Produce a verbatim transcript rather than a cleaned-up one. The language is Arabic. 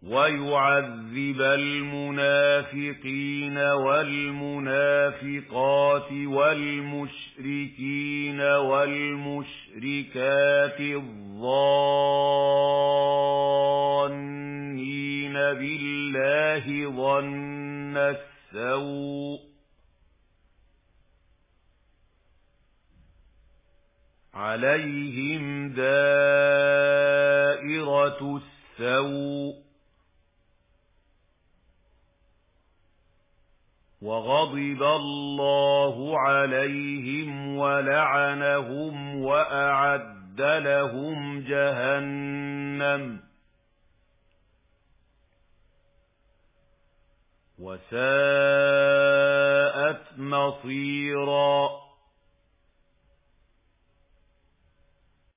ويعذب المنافقين والمنافقات والمشركين والمشركات الظانين بالله ظن السوء عليهم دائرة السوء وغضب الله عليهم ولعنهم وأعد لهم جهنم وساءت مصيرا.